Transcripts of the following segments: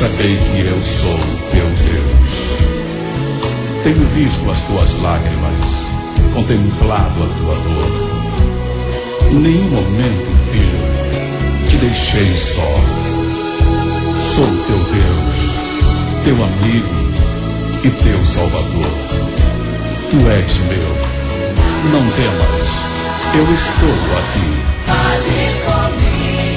saber que eu sou teu Deus. Tenho visto as tuas lágrimas, contemplado a tua dor. Em nenhum momento, filho, te deixei só. Sou teu Deus, teu amigo e teu Salvador. Tu és meu, não temas, eu estou aqui. Fale comigo.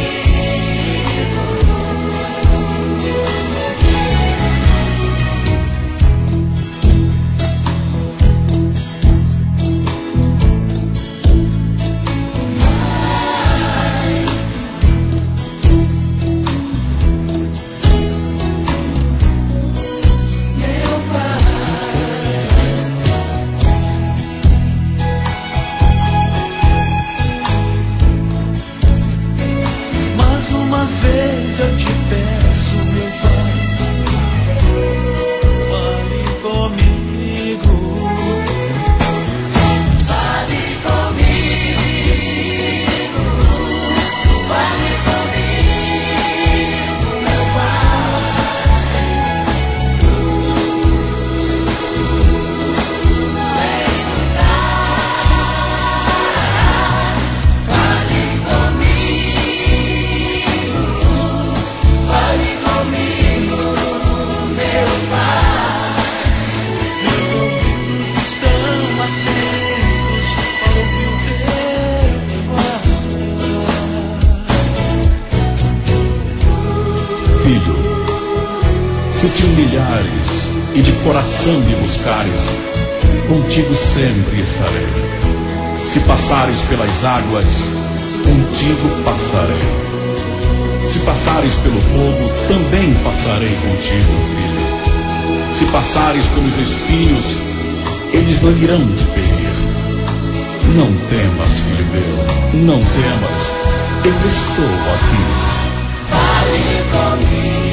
Filho, se te humilhares e de coração me buscares, contigo sempre estarei. Se passares pelas águas, contigo passarei. Se passares pelo fogo, também passarei contigo, filho. Se passares pelos espinhos, eles não irão te ferir. Não temas, filho meu, não temas, eu estou aqui. Fale comigo.